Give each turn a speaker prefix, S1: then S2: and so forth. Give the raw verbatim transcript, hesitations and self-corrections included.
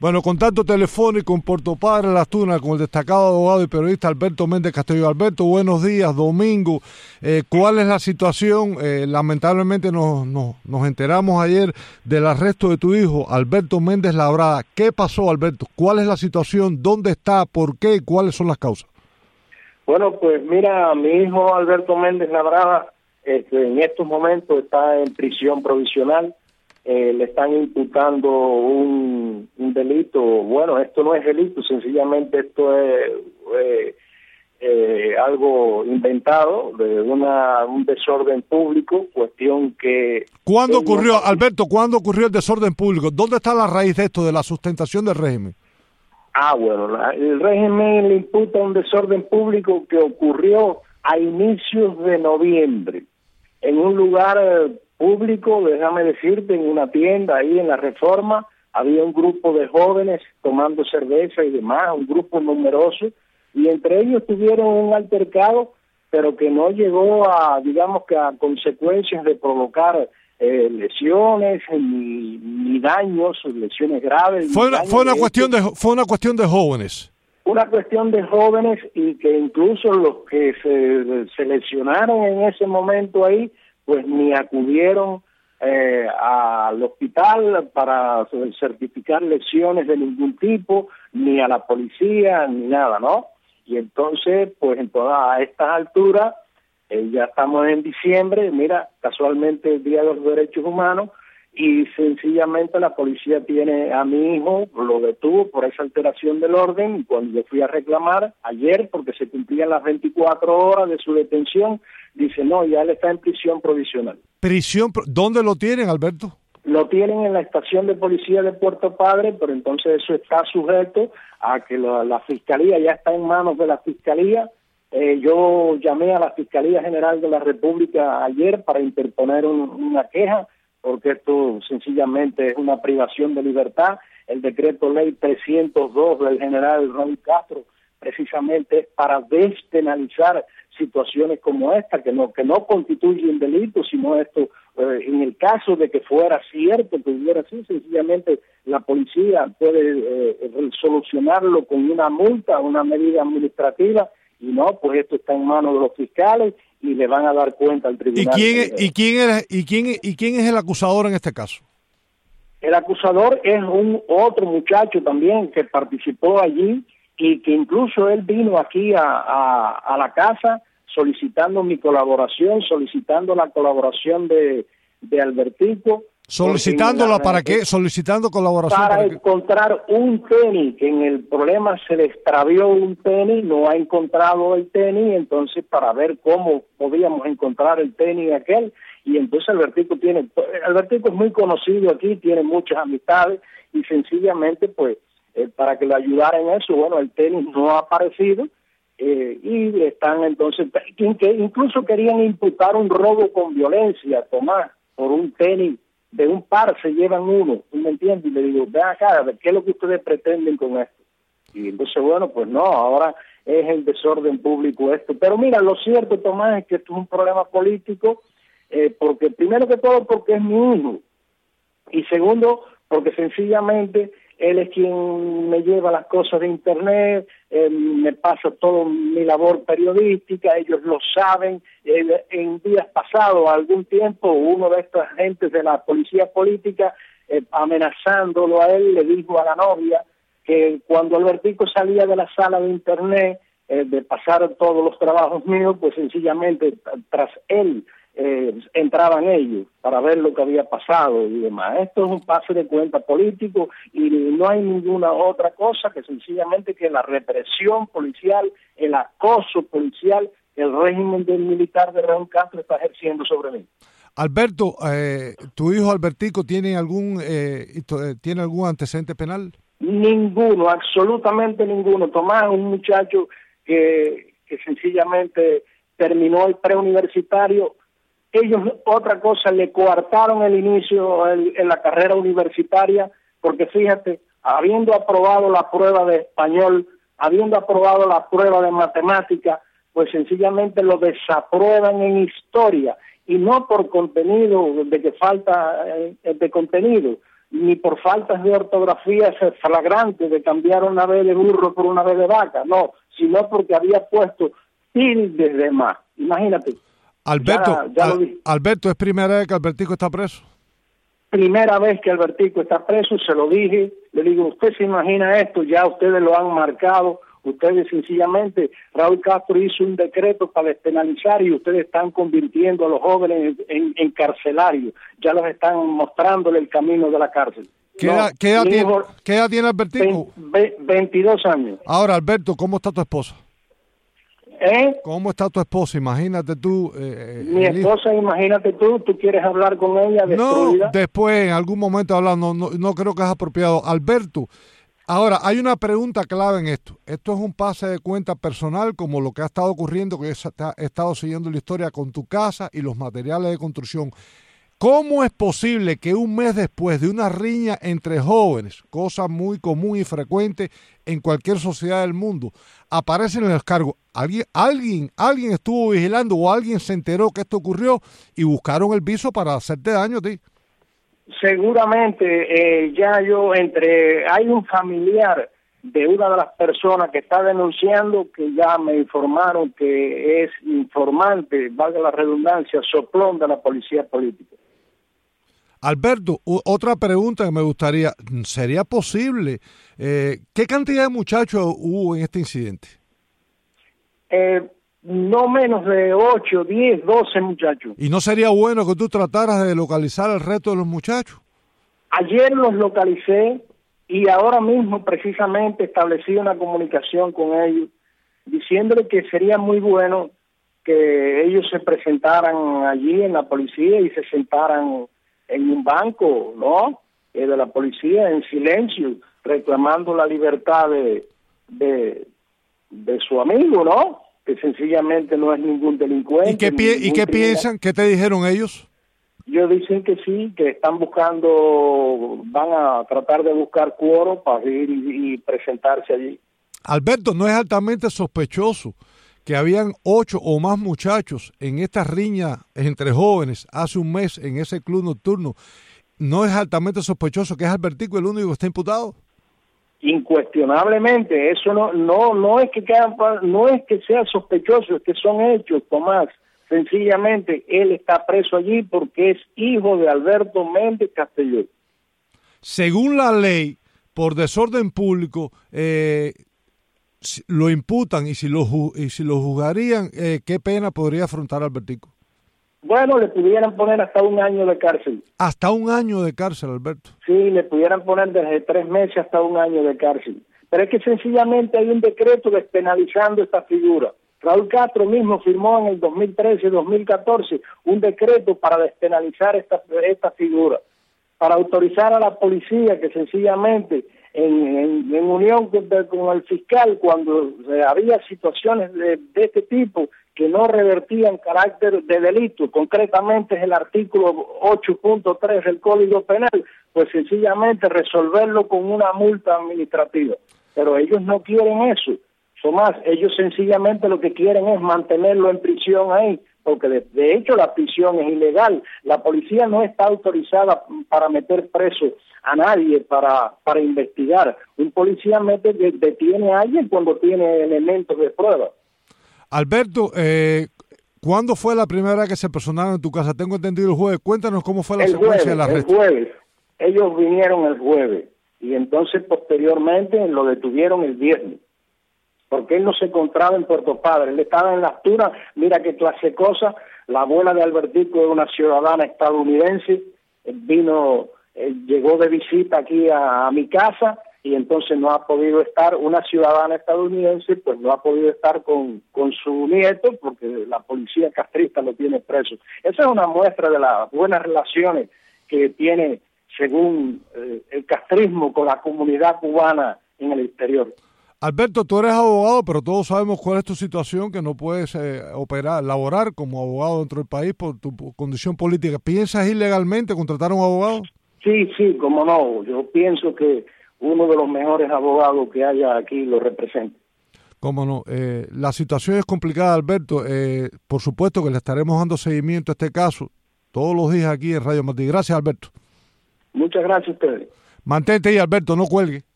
S1: Bueno, contacto telefónico en Puerto Padre, Las Tunas, con el destacado abogado y periodista Alberto Méndez Castillo. Alberto, buenos días, domingo. Eh, ¿Cuál es la situación? Eh, lamentablemente nos, nos, nos enteramos ayer del arresto de tu hijo, Alberto Méndez Labrada. ¿Qué pasó, Alberto? ¿Cuál es la situación? ¿Dónde está? ¿Por qué? ¿Cuáles son las causas?
S2: Bueno, pues mira, mi hijo Alberto Méndez Labrada este, en estos momentos está en prisión provisional. Eh, le están imputando un, un delito. Bueno, esto no es delito, sencillamente esto es eh, eh, algo inventado de una un desorden público, cuestión que...
S1: ¿Cuándo ocurrió, no... Alberto, cuándo ocurrió el desorden público? ¿Dónde está la raíz de esto, de la sustentación del régimen?
S2: Ah, bueno, la, el régimen le imputa un desorden público que ocurrió a inicios de noviembre en un lugar eh, público, déjame decirte, en una tienda ahí en la Reforma. Había un grupo de jóvenes tomando cerveza y demás, un grupo numeroso, y entre ellos tuvieron un altercado, pero que no llegó a, digamos que a consecuencias de provocar eh, lesiones ni, ni daños, lesiones graves.
S1: Fue una, fue una cuestión de fue una cuestión de jóvenes.
S2: Una cuestión de jóvenes, y que incluso los que se, se lesionaron en ese momento ahí, pues ni acudieron eh, al hospital para certificar lesiones de ningún tipo, ni a la policía, ni nada, ¿no? Y entonces, pues en todas estas alturas, eh, ya estamos en diciembre, mira, casualmente el Día de los Derechos Humanos, y sencillamente la policía tiene a mi hijo, lo detuvo por esa alteración del orden, y cuando yo fui a reclamar ayer, porque se cumplían las veinticuatro horas de su detención, dice, no, ya él está en prisión provisional.
S1: ¿Prisión? ¿Dónde lo tienen, Alberto?
S2: Lo tienen en la estación de policía de Puerto Padre, pero entonces eso está sujeto a que la, la Fiscalía ya está en manos de la Fiscalía. Eh, yo llamé a la Fiscalía General de la República ayer para interponer un, una queja, porque esto sencillamente es una privación de libertad. El decreto ley trescientos dos del general Raúl Castro precisamente es para despenalizar situaciones como esta, que no que no constituyen delito, sino esto, eh, en el caso de que fuera cierto, que hubiera así, sencillamente la policía puede eh, solucionarlo con una multa, una medida administrativa, y no, pues esto está en manos de los fiscales y le van a dar cuenta al tribunal.
S1: ¿Y quién es, y quién es, y quién y quién es el acusador en este caso?
S2: El acusador es un otro muchacho también que participó allí, y que incluso él vino aquí a, a, a la casa solicitando mi colaboración, solicitando la colaboración de, de Albertico.
S1: ¿Solicitándola para qué? ¿Solicitando colaboración?
S2: Para,
S1: para
S2: encontrar un tenis, que en el problema se le extravió un tenis, no ha encontrado el tenis, entonces para ver cómo podíamos encontrar el tenis aquel, y entonces Albertico tiene, Albertico es muy conocido aquí, tiene muchas amistades, y sencillamente pues Eh, para que lo ayudara en eso. Bueno, el tenis no ha aparecido, eh, y están entonces, que incluso querían imputar un robo con violencia, Tomás, por un tenis, de un par se llevan uno, ¿tú me entiendes? Y le digo, ven acá, a ver, ¿qué es lo que ustedes pretenden con esto? Y entonces, bueno, pues no, ahora es el desorden público esto. Pero mira, lo cierto, Tomás, es que esto es un problema político, eh, porque primero que todo porque es mi hijo, y segundo, porque sencillamente él es quien me lleva las cosas de internet, eh, me pasa toda mi labor periodística, ellos lo saben. Eh, en días pasados, algún tiempo, uno de estos agentes de la policía política, eh, amenazándolo a él, le dijo a la novia que cuando Albertico salía de la sala de internet, eh, de pasar todos los trabajos míos, pues sencillamente tras él Eh, entraban ellos para ver lo que había pasado y demás. Esto es un pase de cuenta político, y no hay ninguna otra cosa que sencillamente que la represión policial, el acoso policial que el régimen del militar de Raúl Castro está ejerciendo sobre mí.
S1: Alberto, eh, ¿tu hijo Albertico tiene algún eh, tiene algún antecedente penal?
S2: Ninguno, absolutamente ninguno. Tomás, un muchacho que, que sencillamente terminó el preuniversitario. Ellos, otra cosa, le coartaron el inicio el, en la carrera universitaria, porque fíjate, habiendo aprobado la prueba de español, habiendo aprobado la prueba de matemática, pues sencillamente lo desaprueban en historia, y no por contenido, de que falta eh, de contenido, ni por faltas de ortografía flagrantes de cambiar una vez de burro por una vez de vaca, no, sino porque había puesto tildes de más. Imagínate.
S1: Alberto,
S2: ya, ya
S1: Al, Alberto, ¿es primera vez que Albertico está preso?
S2: Primera vez que Albertico está preso, se lo dije, le digo, usted se imagina esto, ya ustedes lo han marcado, ustedes sencillamente, Raúl Castro hizo un decreto para despenalizar y ustedes están convirtiendo a los jóvenes en, en, en carcelarios, ya los están mostrándole el camino de la cárcel.
S1: ¿Qué,
S2: no,
S1: edad, ¿qué, edad, tiene,
S2: hijo,
S1: ¿Qué edad tiene Albertico?
S2: veintidós años.
S1: Ahora, Alberto, ¿cómo está tu esposa?
S2: ¿Eh?
S1: ¿Cómo está tu esposa? Imagínate tú. Eh,
S2: Mi esposa, hijo. Imagínate tú, tú quieres hablar con ella destruida.
S1: No, después, en algún momento hablar, no, no, no creo que es apropiado. Alberto, ahora, hay una pregunta clave en esto. Esto es un pase de cuenta personal, como lo que ha estado ocurriendo, que he estado siguiendo la historia con tu casa y los materiales de construcción. ¿Cómo es posible que un mes después de una riña entre jóvenes, cosa muy común y frecuente en cualquier sociedad del mundo, aparecen en los cargos? ¿Alguien, alguien, alguien estuvo vigilando o alguien se enteró que esto ocurrió y buscaron el viso para hacerte daño a ti?
S2: Seguramente, eh, ya yo entre... Hay un familiar de una de las personas que está denunciando que ya me informaron que es informante, valga la redundancia, soplón de la policía política.
S1: Alberto, otra pregunta que me gustaría, ¿sería posible? Eh, ¿Qué cantidad de muchachos hubo en este incidente?
S2: Eh, no menos de ocho, diez, doce muchachos.
S1: ¿Y no sería bueno que tú trataras de localizar el resto de los muchachos?
S2: Ayer los localicé y ahora mismo precisamente establecí una comunicación con ellos, diciéndole que sería muy bueno que ellos se presentaran allí en la policía y se sentaran en un banco, ¿no? Eh, de la policía en silencio, reclamando la libertad de, de, de su amigo, ¿no? Que sencillamente no es ningún delincuente.
S1: ¿Y qué, pi ¿y qué piensan? ¿Qué te dijeron ellos?
S2: Ellos dicen que sí, que están buscando, van a tratar de buscar quórum para ir y, y presentarse allí.
S1: Alberto, ¿no es altamente sospechoso que habían ocho o más muchachos en esta riña entre jóvenes hace un mes en ese club nocturno? ¿No es altamente sospechoso que es Albertico el único que está imputado?
S2: Incuestionablemente, eso no no no es que quedan, no es que sea sospechoso, es que son hechos, Tomás. Sencillamente, él está preso allí porque es hijo de Alberto Méndez Castelló.
S1: Según la ley, por desorden público, eh, lo imputan y si lo, y si lo juzgarían, eh, ¿qué pena podría afrontar Albertico?
S2: Bueno, le pudieran poner hasta un año de cárcel.
S1: ¿Hasta un año de cárcel, Alberto?
S2: Sí, le pudieran poner desde tres meses hasta un año de cárcel. Pero es que sencillamente hay un decreto despenalizando esta figura. Raúl Castro mismo firmó en el dos mil trece, dos mil catorce un decreto para despenalizar esta, esta figura, para autorizar a la policía que sencillamente en, en, en unión con, con el fiscal, cuando eh, había situaciones de, de este tipo que no revertían carácter de delito, concretamente es el artículo ocho punto tres del Código Penal, pues sencillamente resolverlo con una multa administrativa. Pero ellos no quieren eso, Tomás, ellos sencillamente lo que quieren es mantenerlo en prisión ahí, porque de, de hecho la prisión es ilegal. La policía no está autorizada para meter preso a nadie, para para investigar. Un policía mete, detiene a alguien cuando tiene elementos de prueba.
S1: Alberto, eh, ¿cuándo fue la primera vez que se personaron en tu casa? Tengo entendido el jueves. Cuéntanos cómo fue la
S2: el
S1: secuencia
S2: jueves,
S1: de la arresto.
S2: El jueves. Ellos vinieron el jueves y entonces posteriormente lo detuvieron el viernes, porque él no se encontraba en Puerto Padre, él estaba en Las Tunas. Mira qué clase de cosa. La abuela de Albertico es una ciudadana estadounidense, él vino, él llegó de visita aquí a, a mi casa y entonces no ha podido estar, una ciudadana estadounidense, pues no ha podido estar con, con su nieto porque la policía castrista lo tiene preso. Esa es una muestra de las buenas relaciones que tiene, según eh, el castrismo, con la comunidad cubana en el exterior.
S1: Alberto, tú eres abogado, pero todos sabemos cuál es tu situación, que no puedes eh, operar, laborar como abogado dentro del país por tu condición política. ¿Piensas ilegalmente contratar a un abogado?
S2: Sí, sí, cómo no. Yo pienso que uno de los mejores abogados que haya aquí lo representa.
S1: Cómo no. Eh, la situación es complicada, Alberto. Eh, por supuesto que le estaremos dando seguimiento a este caso todos los días aquí en Radio Martí. Gracias, Alberto.
S2: Muchas gracias a ustedes.
S1: Mantente ahí, Alberto, no cuelgue.